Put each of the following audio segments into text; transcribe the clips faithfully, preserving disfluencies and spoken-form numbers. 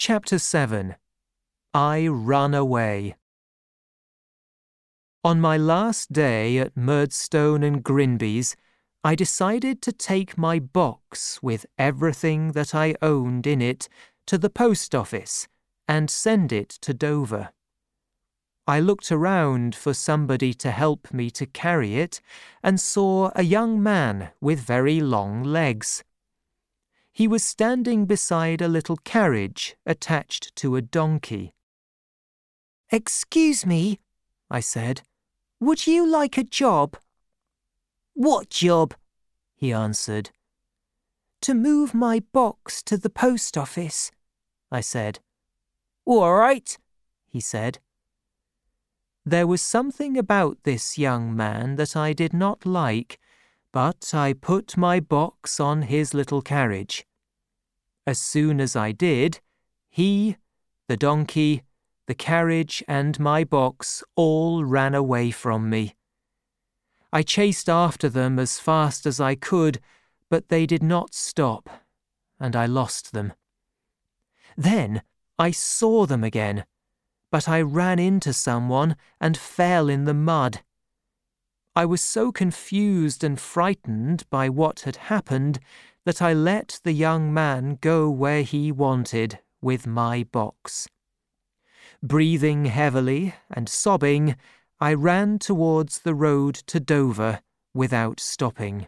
Chapter seven. I Run Away. On my last day at Murdstone and Grinby's, I decided to take my box with everything that I owned in it to the post office and send it to Dover. I looked around for somebody to help me to carry it and saw a young man with very long legs. He was standing beside a little carriage attached to a donkey. "Excuse me," I said, "would you like a job?" "What job?" he answered. "To move my box to the post office," I said. "All right," he said. There was something about this young man that I did not like, but I put my box on his little carriage. As soon as I did, he, the donkey, the carriage and my box all ran away from me. I chased after them as fast as I could, but they did not stop, and I lost them. Then I saw them again, but I ran into someone and fell in the mud. I was so confused and frightened by what had happened that I let the young man go where he wanted with my box. Breathing heavily and sobbing, I ran towards the road to Dover without stopping.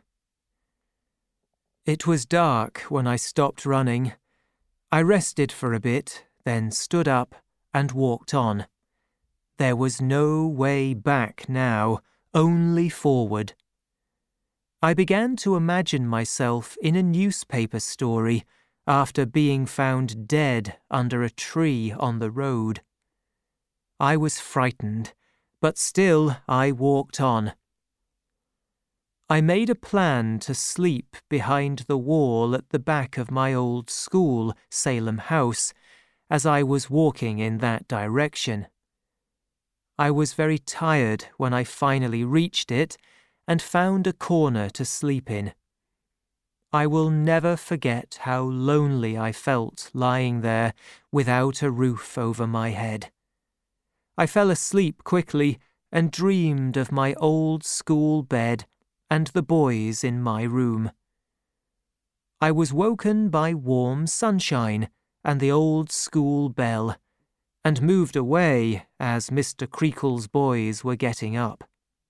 It was dark when I stopped running. I rested for a bit, then stood up and walked on. There was no way back now, only forward. I began to imagine myself in a newspaper story after being found dead under a tree on the road. I was frightened, but still I walked on. I made a plan to sleep behind the wall at the back of my old school, Salem House, as I was walking in that direction. I was very tired when I finally reached it and found a corner to sleep in. I will never forget how lonely I felt lying there without a roof over my head. I fell asleep quickly and dreamed of my old school bed and the boys in my room. I was woken by warm sunshine and the old school bell, and moved away as Mister Creakle's boys were getting up.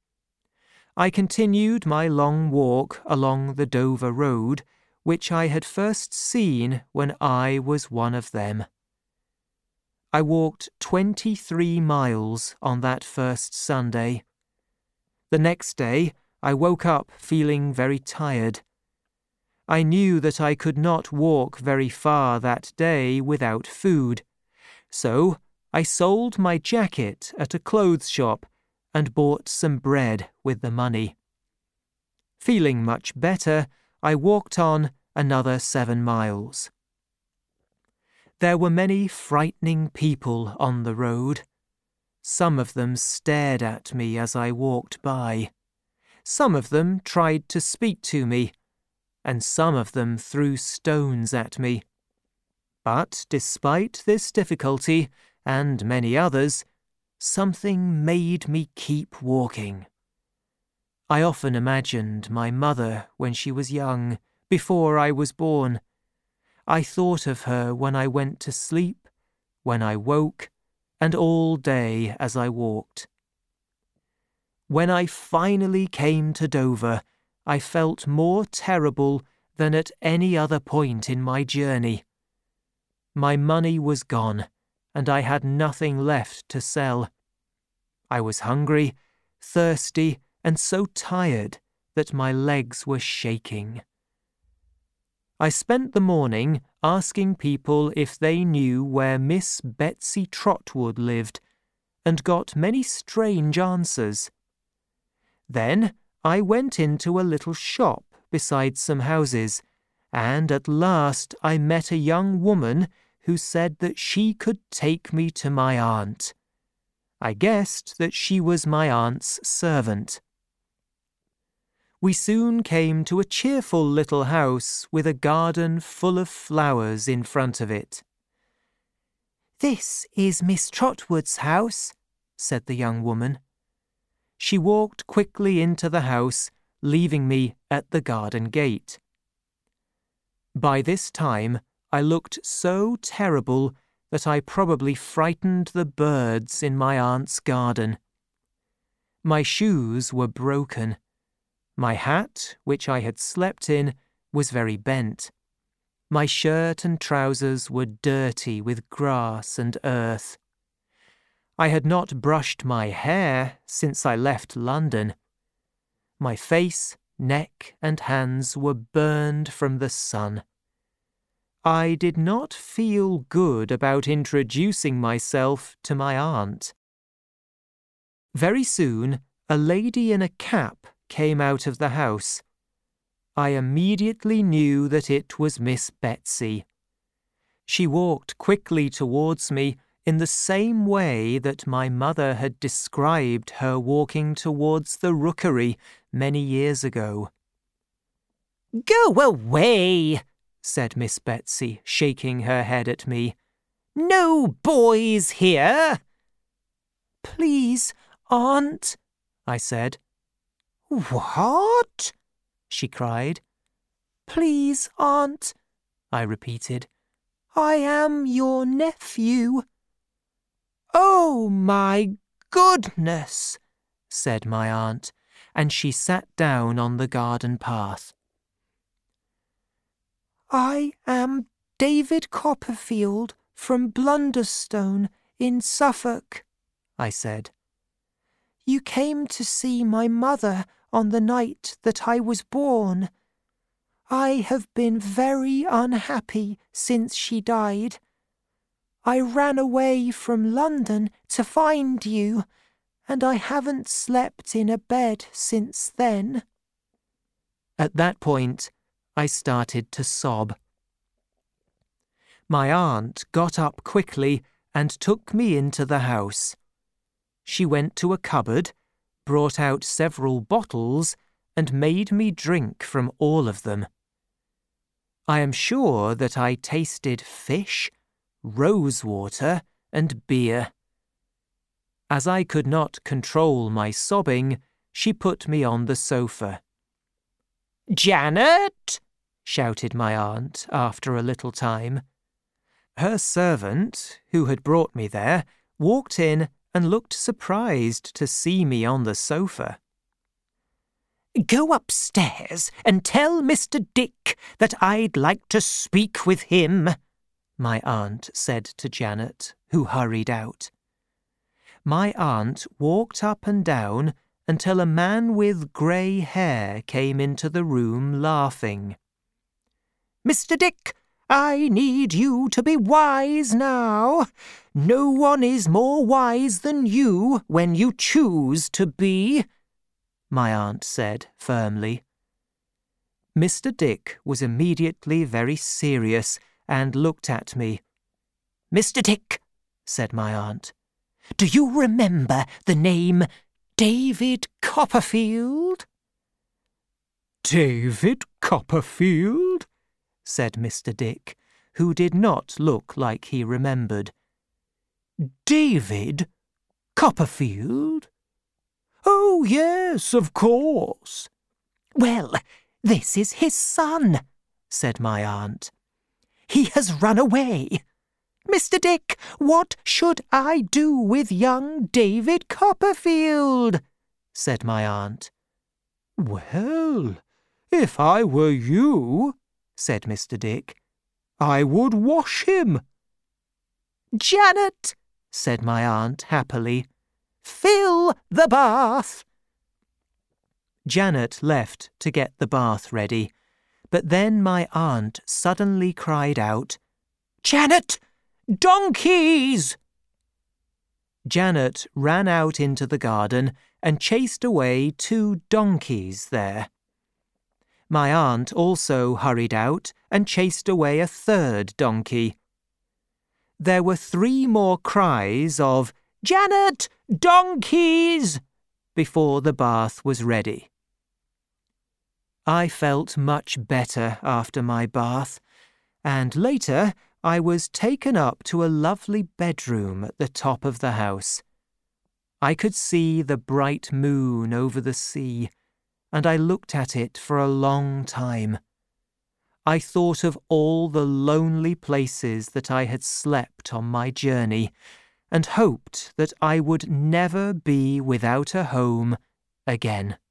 I continued my long walk along the Dover Road, which I had first seen when I was one of them. I walked twenty-three miles on that first Sunday. The next day, I woke up feeling very tired. I knew that I could not walk very far that day without food, so I sold my jacket at a clothes shop and bought some bread with the money. Feeling much better, I walked on another seven miles. There were many frightening people on the road. Some of them stared at me as I walked by. Some of them tried to speak to me, and some of them threw stones at me. But despite this difficulty, and many others, something made me keep walking. I often imagined my mother when she was young, before I was born. I thought of her when I went to sleep, when I woke, and all day as I walked. When I finally came to Dover, I felt more terrible than at any other point in my journey. My money was gone, and I had nothing left to sell. I was hungry, thirsty, and so tired that my legs were shaking. I spent the morning asking people if they knew where Miss Betsy Trotwood lived, and got many strange answers. Then I went into a little shop beside some houses, and at last I met a young woman who said that she could take me to my aunt. I guessed that she was my aunt's servant. We soon came to a cheerful little house with a garden full of flowers in front of it. "This is Miss Trotwood's house," said the young woman. She walked quickly into the house, leaving me at the garden gate. By this time, I looked so terrible that I probably frightened the birds in my aunt's garden. My shoes were broken. My hat, which I had slept in, was very bent. My shirt and trousers were dirty with grass and earth. I had not brushed my hair since I left London. My face, neck, and hands were burned from the sun. I did not feel good about introducing myself to my aunt. Very soon, a lady in a cap came out of the house. I immediately knew that it was Miss Betsy. She walked quickly towards me in the same way that my mother had described her walking towards the rookery many years ago. "Go away," said Miss Betsy, shaking her head at me. "No boys here." "Please, Aunt," I said. "What?" she cried. "Please, Aunt," I repeated. "I am your nephew." "Oh, my goodness," said my aunt, and she sat down on the garden path. "I am David Copperfield from Blunderstone in Suffolk," I said. "You came to see my mother on the night that I was born. I have been very unhappy since she died. I ran away from London to find you, and I haven't slept in a bed since then." At that point, I started to sob. My aunt got up quickly and took me into the house. She went to a cupboard, brought out several bottles, and made me drink from all of them. I am sure that I tasted fish, rosewater, and beer. As I could not control my sobbing, she put me on the sofa. "Janet!" shouted my aunt after a little time. Her servant, who had brought me there, walked in and looked surprised to see me on the sofa. "Go upstairs and tell Mister Dick that I'd like to speak with him," my aunt said to Janet, who hurried out. My aunt walked up and down until a man with grey hair came into the room laughing. "Mister Dick, I need you to be wise now. No one is more wise than you when you choose to be," my aunt said firmly. Mister Dick was immediately very serious and looked at me. "Mister Dick," said my aunt, "do you remember the name David Copperfield?" "David Copperfield?" said Mister Dick, who did not look like he remembered. "David Copperfield? Oh, yes, of course." "Well, this is his son," said my aunt. "He has run away. Mister Dick, what should I do with young David Copperfield?" said my aunt. "Well, if I were you," said Mister Dick, "I would wash him." "Janet," said my aunt happily, "fill the bath." Janet left to get the bath ready, but then my aunt suddenly cried out, "Janet, donkeys!" Janet ran out into the garden and chased away two donkeys there. My aunt also hurried out and chased away a third donkey. There were three more cries of, "Janet, donkeys!" before the bath was ready. I felt much better after my bath, and later I was taken up to a lovely bedroom at the top of the house. I could see the bright moon over the sea, and I looked at it for a long time. I thought of all the lonely places that I had slept on my journey, and hoped that I would never be without a home again.